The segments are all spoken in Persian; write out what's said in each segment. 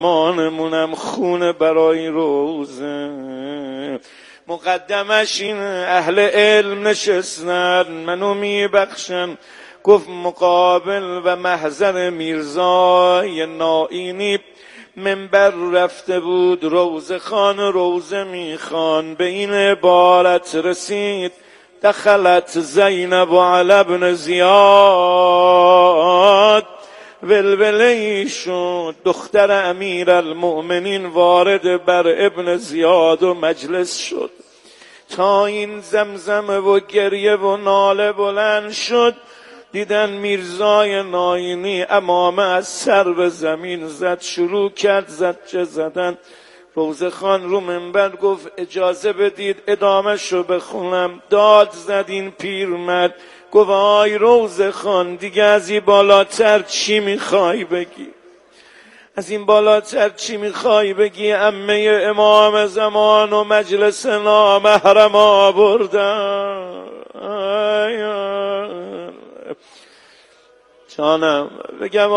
مانمونم خونه برای روزه. مقدمش این اهل علم نشستن منو میبخشن. گفت مقابل و محضر میرزای نائینی منبر رفته بود، روزه خان روزه میخوان، به این عبارت رسید: دخلت زینب علی ابن زیاد. ولوله شد، دختر امیر المؤمنین وارد بر ابن زیاد و مجلس شد. تا این زمزمه و گریه و ناله بلند شد، دیدن میرزای نائینی امامه از سر به زمین زد، شروع کرد زجه زدن. روزه خان رو منبر گفت اجازه بدید ادامه شو بخونم. داد زد این پیرمرد، گفت آی روزه خان دیگه از این بالاتر چی میخوای بگی؟ از این بالاتر چی میخوای بگی؟ عمه امام زمان و مجلس نامحرم آوردن. جانم بگم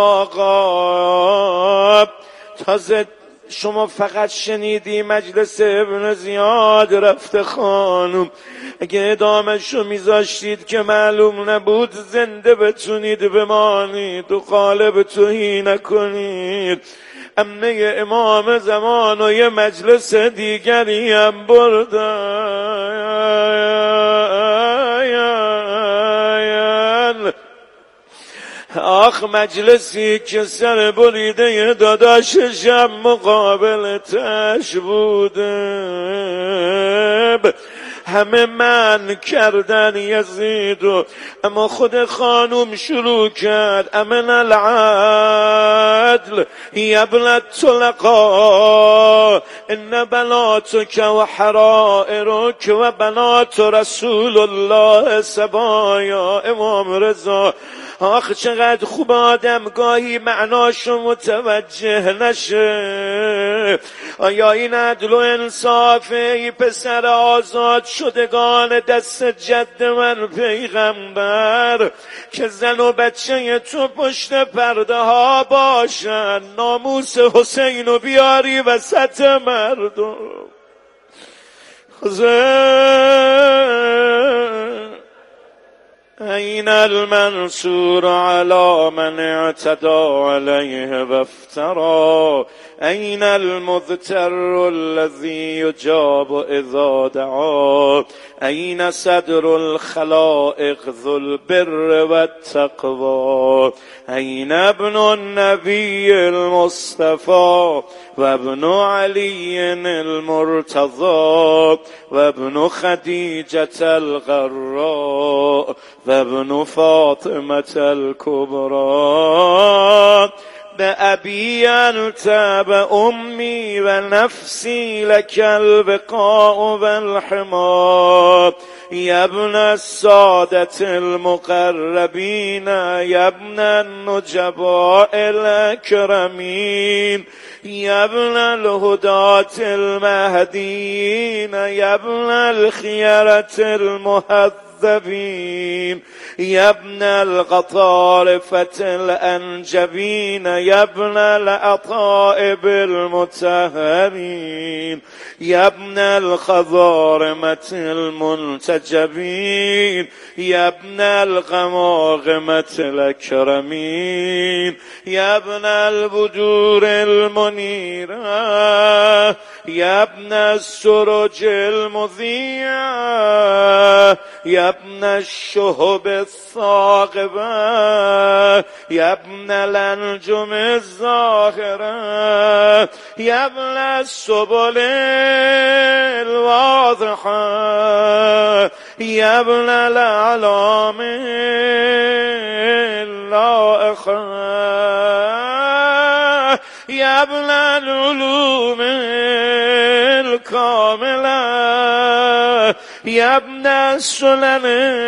آقا، تازه شما فقط شنیدی مجلس ابن زیاد رفته خانم، اگه ادامهشو میذاشتید که معلوم نبود زنده بتونید بمانید و قالب توهی نکنید. عمه امام زمان و یه مجلس دیگری هم بردن. آخ مجلسی که سر بریده داداششم مقابلتش بوده. همه من کردن یزیدو، اما خود خانوم شروع کرد: امن العدل یبن الطلقاء ان بناتک و حرائرک و بنات رسول الله سبایا. امام رضا آخ چقدر خوب آدم گاهی معناشو متوجه نشه. آیا این عدل و انصافه؟ ای پسر آزاد شدگان دست جد من پیغمبر که زن و بچه تو پشت پرده ها باشن، ناموس حسینو بیاری وسط مردم. این المنصور على من اعتدى عليه وافترى. این المذتر الذي يجاب اذا دعا. این صدر الخلائق ذو البر والتقوى. این ابن النبي المصطفى و ابن علی المرتضى و ابن خدیجة الغراء و ابن فاطمة الكبرى. بأبي أنت بأمي ونفسي لك البقاء والحمى. يا ابن السادة المقربين يا ابن النجباء الأكرمين يا ابن الهداة المهديين يا ابن الخيرة المهذبين يا ابن القطارفة الأنجبين يا ابن الأطائب المطهرين يا ابن الخضارمة المنتجبين يا ابن الغماغمة الأكرمين يا ابن البدور المنيرة يا ابن السرج المضيئة يا ابن الشهب الثاقبة يا ابن الأنجم الزاهرة يا ابن السبل الواضحة يا ابن الأعلام اللائقة يا ابن العلوم الكاملة يا ابن السنن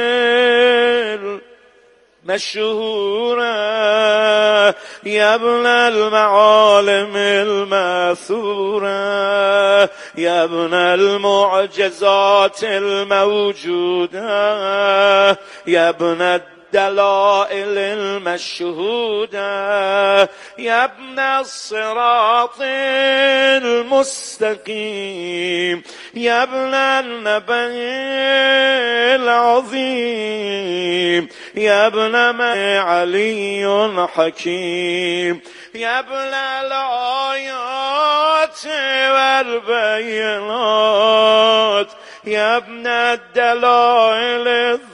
المشهورة يا ابن المعالم الماثورة يا ابن المعجزات الموجودة يا ابن الدلائل المشهودة يا ابن الصراط المستقيم يا ابن النبي العظيم يا ابن من علي حكيم يا ابن الآيات والبينات يا ابن الدلائل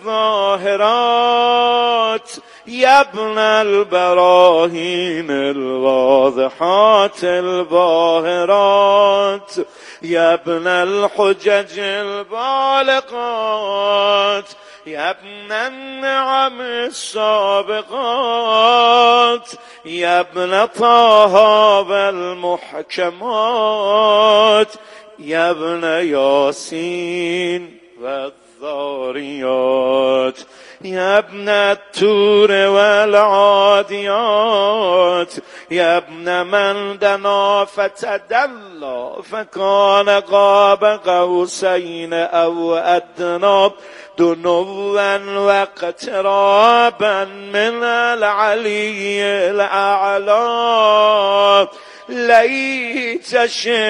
الظاهرات يا ابن البراهين الواضحات الباهرات يا ابن الحجج البالغات يا ابن النعم السابقات يا ابن طه المحكمات يا ابن ياسين والذاريات يا ابن التور والعاديات يا ابن من دنا فتدلى فكان قاب قوسين أو أدنى دنوا واقترابا من العلي الأعلى ليت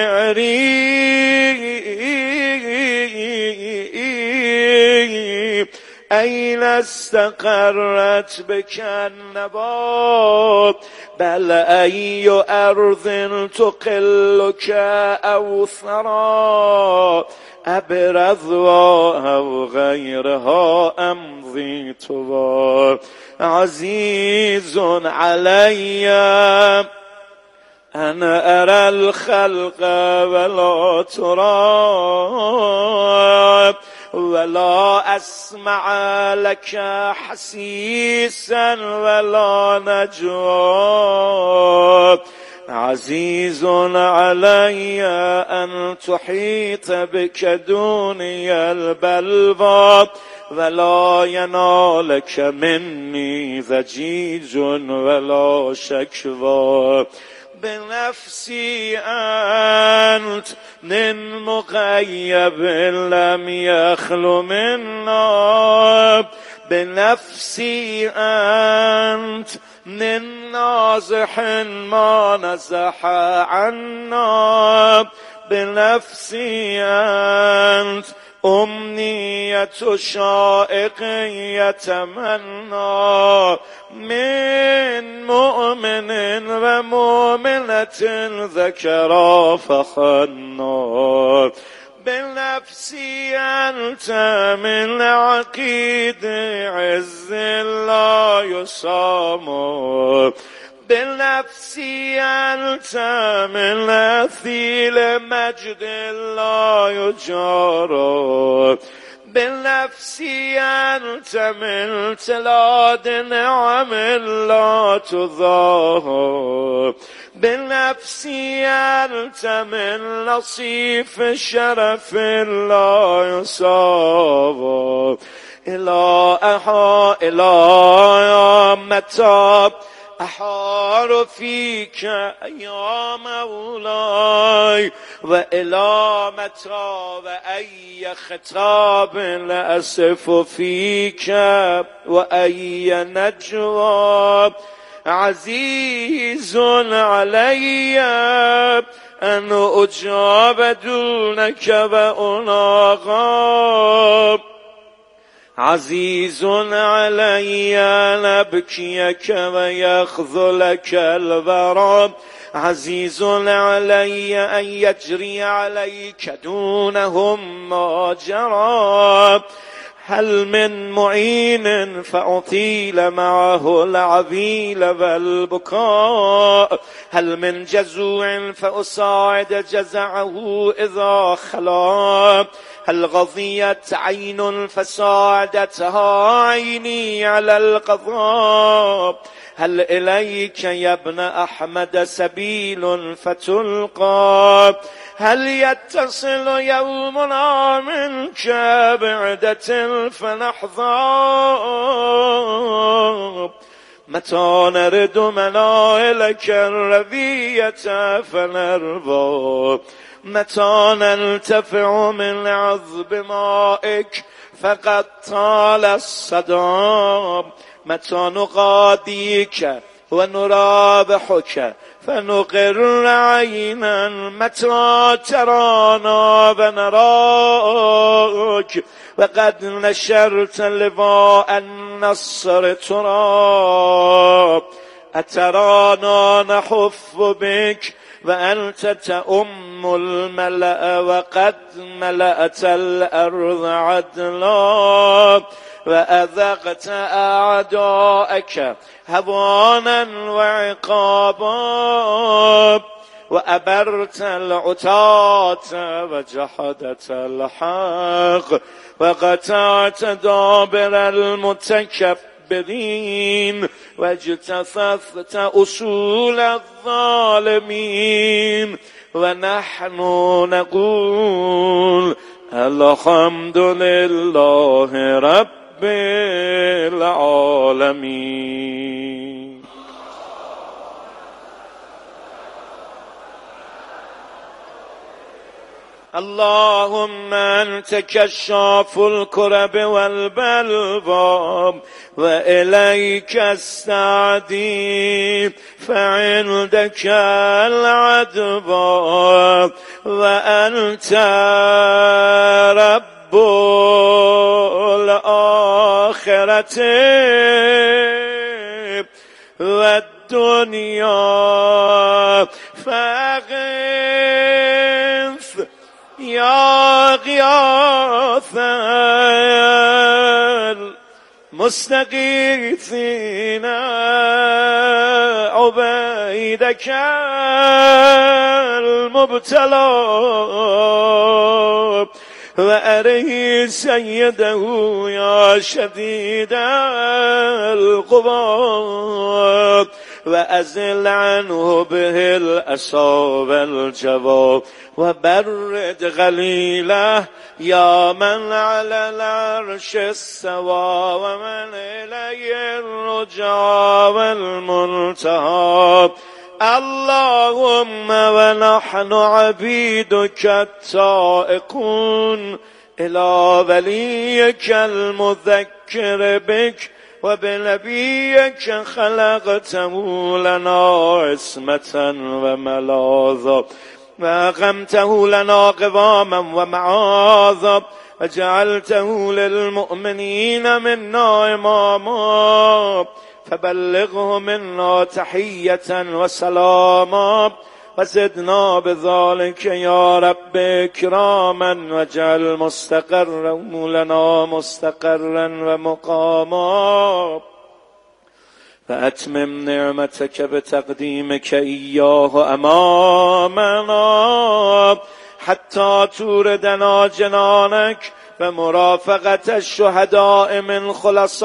شعري أين استقرت بك النبات بل أي أرض تقلك أو ثرى أبرضها أو غيرها أمضي طوى عزيز علي أنا أرى الخلق ولا ترى ولا أسمع لك حسيسا ولا نجوى عزيز علي أن تحيط بك دوني البلوى ولا ينالك مني ضجيج ولا شكوى بنفسي أنت من مغيب لم يخل منا بنفسي أنت من نازح ما نزح عنا بنفسي أنت أمنية شائق يتمنى من مؤمن ومؤمنة ذكرى فخنا بنفسي أنت من عقيد عز لا يصام بنفسي أنت من أثيل مجد لا يجار بنفسي أنت من تلاد نعم لا تظاهر بنفسي أنت من لصيف شرف لا يصاب إلى متى أحار فيك يا مولاي وإلى متى وأي خطاب لأسف فيك وأي نجوى عزيز علي أن أجاب دونك وأناغاب عزيز علي أن أبكيك ويخذلك الورى عزيز علي أن يجري عليك دونهم ما جرى هل من معين فأطيل معه العذيل والبكاء هل من جزوع فأساعد جزعه إذا خلا هل غضيت عين فساعدتها عيني على القضاء هل إليك يا ابن أحمد سبيل فتلقى هل يتصل يومنا منك بعدة فنحظى متى نرد منائلك الرذية فنرضى متى نلتفع من عذب مائك فقد طال الصدى متى نقاضيك ونرابحك فنقر عينا متى ترانا ونراك وقد نشرت لواء النصر تراب أترانا نحف بك وأنت تأم الملأ وقد ملأت الأرض عدلا وأذقت أعداءك هوانا وعقابا وأبرت العتاة وجحدت الحق وقطعت دابر المتكبرين واجتثثت أصول الظالمين ونحن نقول الحمد لله رب العالمين. اللهم أنت كشاف الكرب والبلوى وإليك استعدي فعندك العدوى وأنت رب الآخرة والدنيا فأغث يا غياث المستغيثين عبيدك المبتلى وأري سيده يا شديد القوى وأزل عنه به الأسى والجوى وبرد غليله يا من على العرش استوى ومن إليه الرجاء والمنتهى. اللهم ونحن عبيدك التائقون إلى وليك المذكر بك وبنبيك خلقته لنا عصمة وملاذا وأقمته لنا قواما ومعاذا وجعلته للمؤمنين منا إماما فبلغه منا تحية وسلاما وزدنا بذلك يا رب إكراما واجعل مستقرا لنا مستقرا ومقاما فأتمم نعمتك بتقديمك إياه أمامنا حتى توردنا جنانك ومرافقة الشهداء من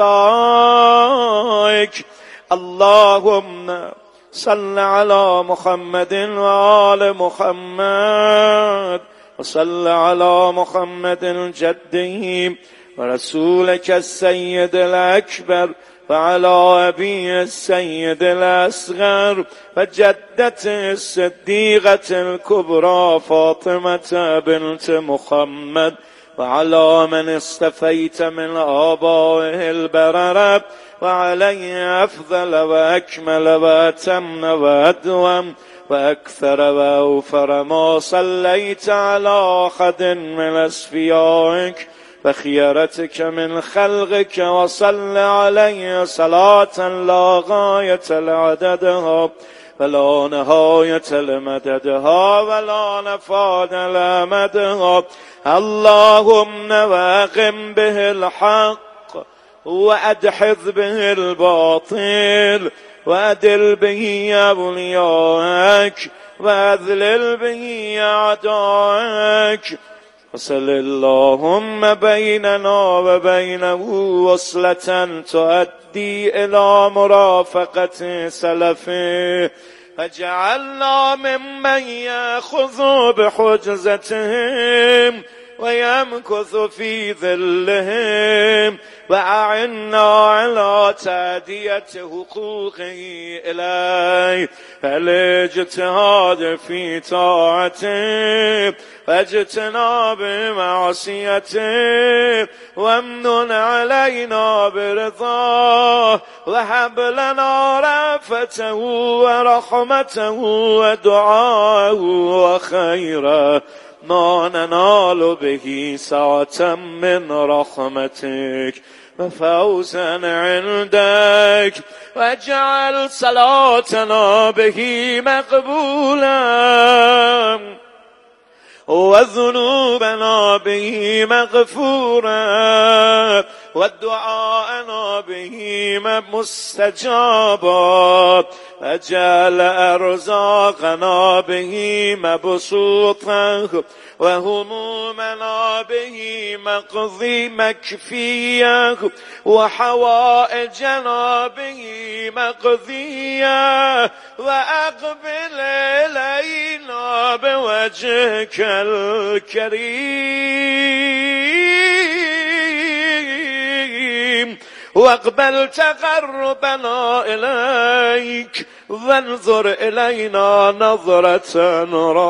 خلصائك. اللهم صل على محمد وآل محمد وصل على محمد جده ورسولك السيد الأكبر وعلى أبي السيد الأصغر وجدته الصديقة الكبرى فاطمة بنت محمد وعلى من اصطفيت من آبائه البررة وعليه أفضل وأكمل وأتم وأدوم وأكثر وأوفر ما صليت على أحد من أصفيائك وخيرتك من خلقك وصل عليه صلاة لا غاية لعددها ولا نهاية لمددها ولا نفاد لمدها. اللهم واقم به الحق وأدحض به الباطل وأدل به أولياءك وأذلل به أعداءك وصل اللهم بيننا وبينه وصلة تؤدي إلى مرافقة سلفه فجعلنا ممن يأخذ بحجزتهم ويمكث في ظلهم وأعنا على تأدية حقوقه إليه. الاجتهاد في طاعته واجتناب معصيته وامنن علينا برضاه وهب لنا رأفته ورحمته ودعاءه وخيره ما ننال به سعة من رحمتك وفوزا عندك واجعل صلاتنا به مقبولا وذنوبنا به مغفورا ودعاءنا به مستجابا واجعل أرزاقنا به مبسوطا وهمومنا به مكفيا وحوائجنا به مقضيا وأقبل إلينا بوجهك الكريم واقبل تقربنا إليك وانظر إلينا نظرة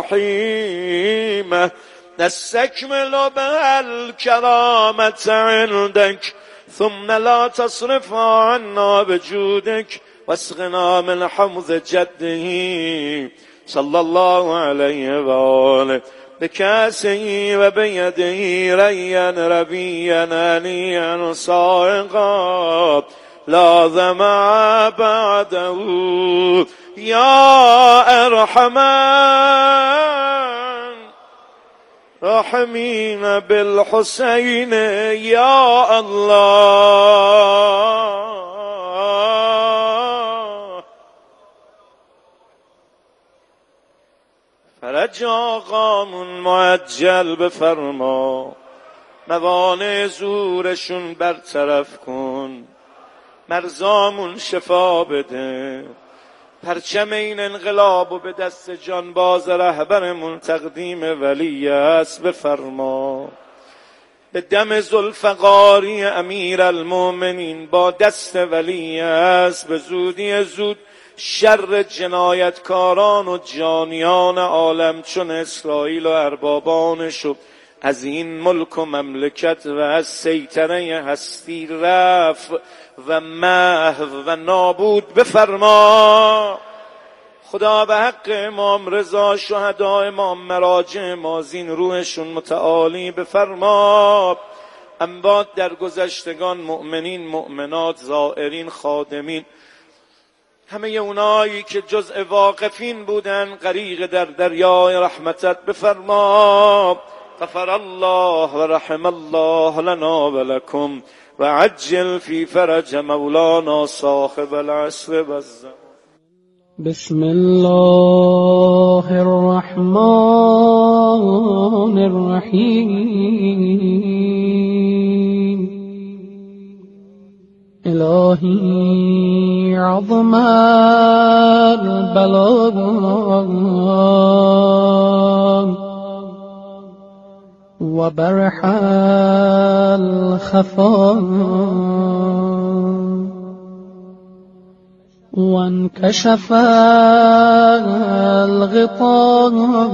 رحيمة نستكمل بها الكرامة عندك ثم لا تصرف عنا بجودك واسقنا من حوض جده صلى الله عليه وآله بكاسه وبيده ريا ربيا أنيا صائغا لا ظمأ بعده يا أرحم الراحمين بالحسين يا الله. فرج آقامون معجل بفرما موانع زورشون برطرف کن مرزامون شفا بده پرچم این انقلاب و به دست جانباز رهبرمون تقدیم ولی است بفرما به دم ذوالفقاری امیر المؤمنین با دست ولی است به زودی زود شر جنایتکاران و جانیان عالم چون اسرائیل و اربابانش از این ملک و مملکت و از سیطره هستی رفع و محو و نابود بفرما. خدا به حق امام رضا شهدا امام مراجع مازین روحشون متعالی بفرما. اموات در گذشتگان مؤمنین مؤمنات زائرین خادمین همه اونایی که جزء واقفین بودن غریق در دریای رحمتت بفرما. غفر الله و رحم الله لنا و لکم و عجل فی فرج مولانا صاحب العصر و الزمان. بسم الله الرحمن الرحیم. الهی عظم البلاء و برح الخفاء وانكشف الغطاء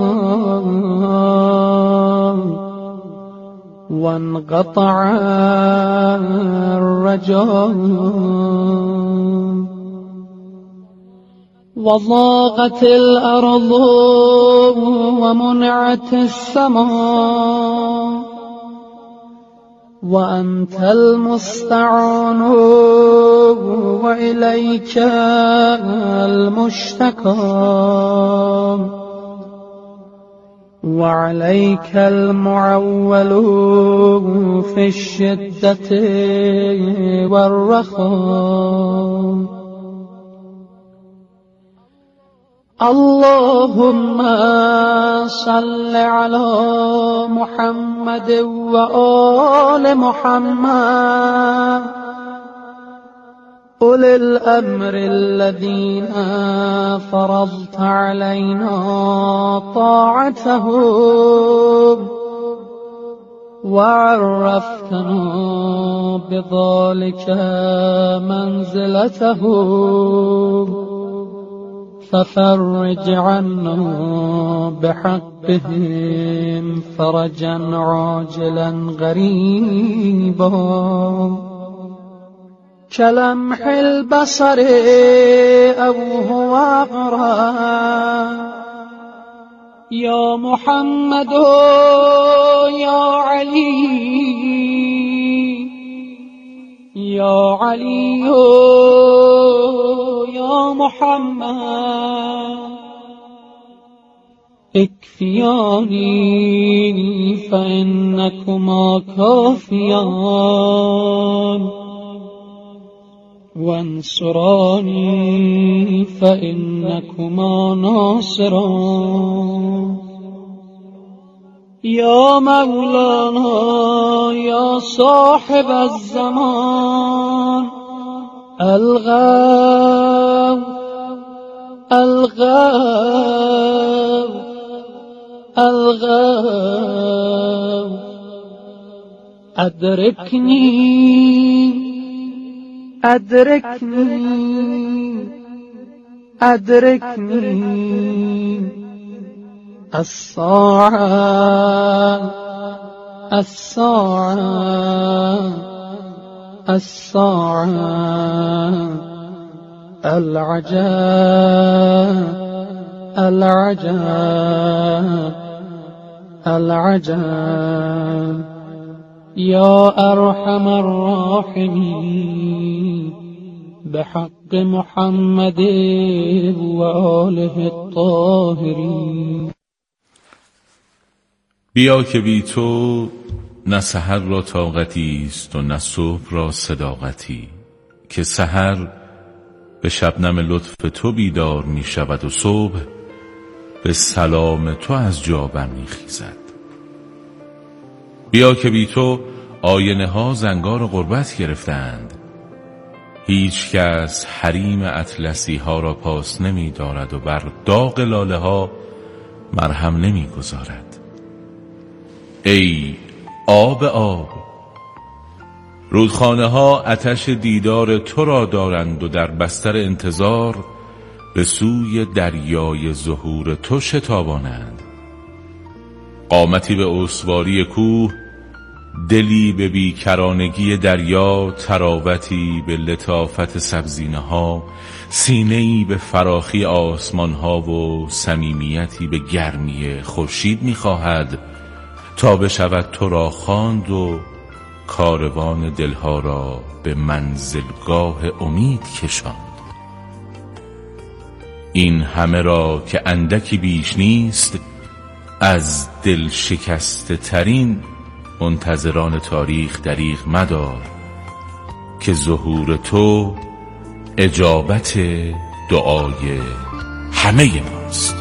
وانقطع الرجاء وضاقت الأرض ومنعت السماء وأنت المستعان وإليك المشتكى وعليك المعول في الشدة والرخاء. اللهم صل على محمد وآل محمد أولي الأمر الذين فرضت علينا طاعتهم وعرفتنا بذلك منزلته ففرج عنا بحقهم فرجا عاجلا غريبا كلمح البصر أو هو أقرب يا محمد يا علي يا علي يا محمد اكفياني فإنكما كافيان وانصراني فإنكما ناصران يا مولانا يا صاحب الزمان الغو الغو الغو أدركني أدركني أدركني الساعة الساعة الساعة العجاب العجاب العجاب يا أرحم الراحمين بحق محمد وآله الطاهرين. بیا که بی تو نه سحر را طاقتی است و نه صبح را صداقتی، که سحر به شبنم لطف تو بیدار می شود و صبح به سلام تو از جا برمی خیزد. بیا که بی تو آینه ها زنگار غربت گرفتند، هیچ کس حریم اطلسی ها را پاس نمی دارد و بر داغ لاله ها مرهم نمی گذارد. ای آب آب، رودخانه ها آتش دیدار تو را دارند و در بستر انتظار به سوی دریای ظهور تو شتابانند. قامتی به استواری کوه، دلی به بیکرانگی دریا، تراوتی به لطافت سبزینه ها، سینه‌ای به فراخی آسمان ها و صمیمیتی به گرمی خورشید می‌خواهد تا بشود تو را خواند و کاروان دلها را به منزلگاه امید کشاند. این همه را که اندکی بیش نیست، از دل شکسته ترین منتظران تاریخ دریغ مدار که ظهور تو اجابت دعای همه ماست.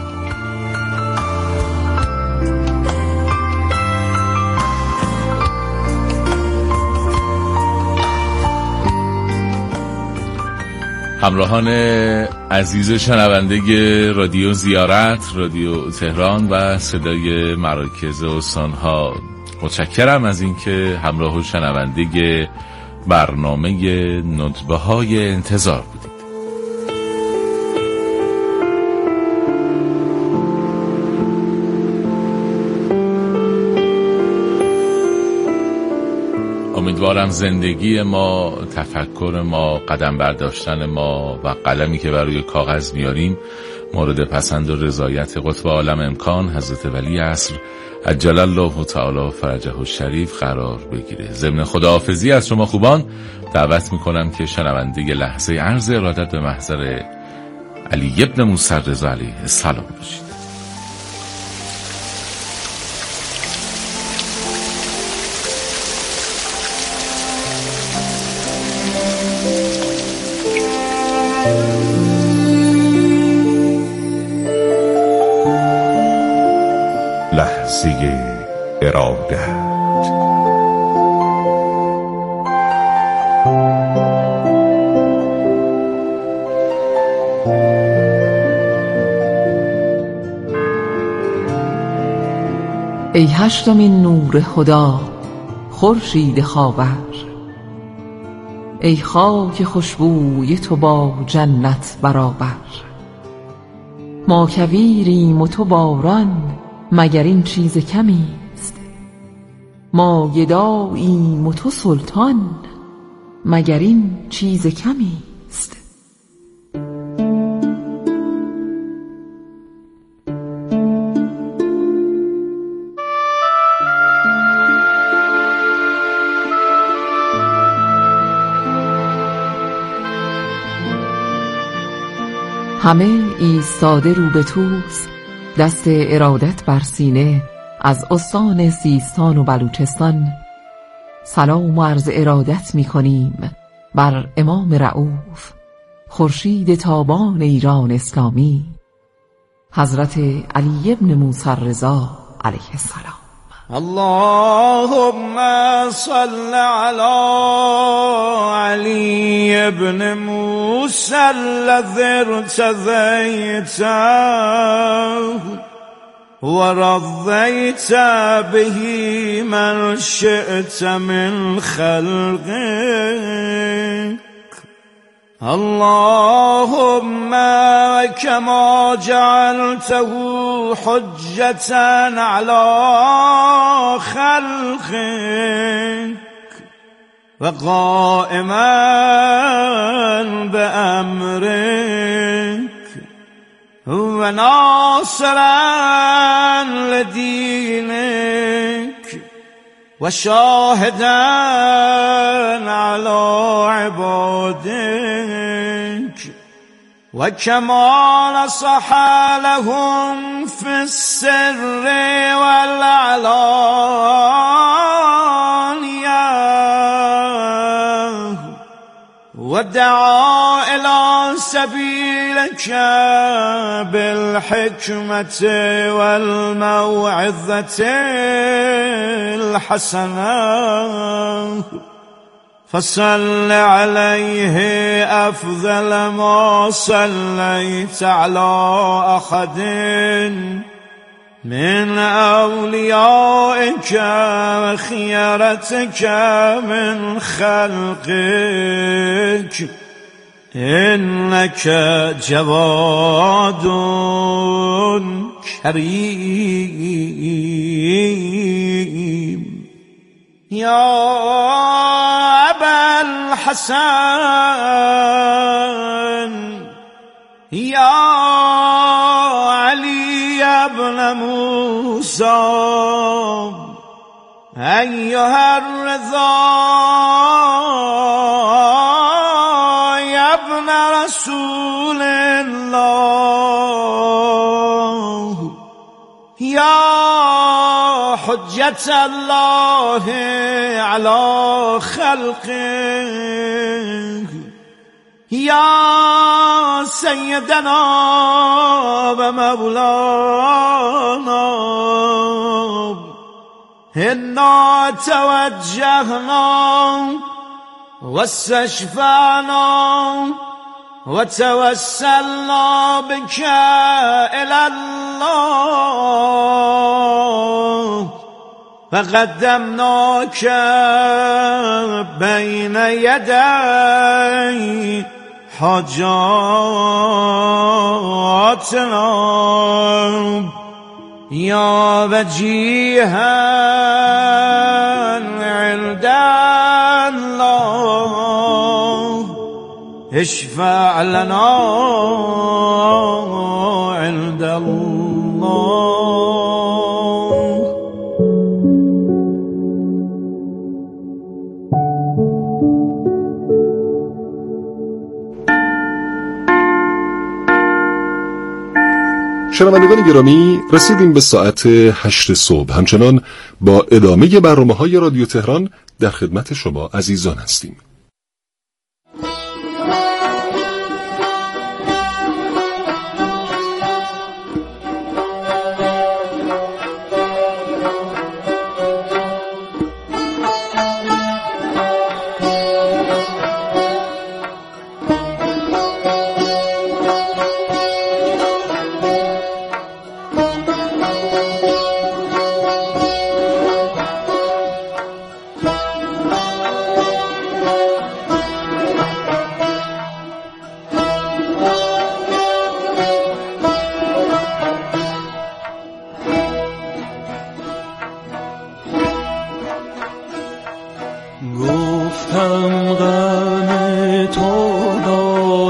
همراهان عزیز شنونده رادیو زیارت، رادیو تهران و صدای مراکز استانها، متشکرم از اینکه همراه و شنونده برنامه ندبه های انتظار بودید. امیدوارم زندگی ما، تفکر ما، قدم برداشتن ما و قلمی که بر روی کاغذ میاریم مورد پسند و رضایت قطب عالم امکان حضرت ولی عصر عجل الله تعالی فرجه الشریف قرار بگیره. ضمن خداحافظی از شما خوبان دعوت میکنم که شنونده لحظه عرض ارادت به محضر علی ابن موسی رضا علیه السلام باشید. لحظه ارادت. ای هشتمین نور خدا، خورشید خاور. ای خاک خوشبوی تو با جنت برابر. ما کویریم و تو باران، مگر این چیز کمی است؟ ما گداییم و تو سلطان، مگر این چیز کمی است؟ همه ایستاده رو به توس، دست ارادت بر سینه، از استان سیستان و بلوچستان سلام و عرض ارادت می کنیم بر امام رؤوف، خورشید تابان ایران اسلامی، حضرت علی ابن موسی الرضا علیه السلام. اللهم صل على علي ابن موسى الذي ارتضيته ورضيت به من شئت من خلقك. اللهم كما جعلته حجة على خلقك وقائما بأمرك وناصرا لدينك وشاهدا على عبادك وكما نصح لهم في السر والعلانية ودعا إلى سبيلك بالحكمة والموعظة الحسنة فصل عليه أفضل ما صليت على أحد من أوليائك وخيرتك من خلقك إنك جواد كريم. يا أبا الحسن يا علي بن موسى أيها الرضا يا ابن رسول الله يا حجة الله على خلقه يا سيدنا ومولانا إنا توجهنا واستشفعنا وتوسلنا بك إلى الله فقدمناك بين يدي حاجاتنا يا وجيها عند الله اشفع لنا عند الله. شنوندگان گرامی، رسیدیم به ساعت 8 صبح. همچنان با ادامه برنامه‌های رادیو تهران در خدمت شما عزیزان هستیم.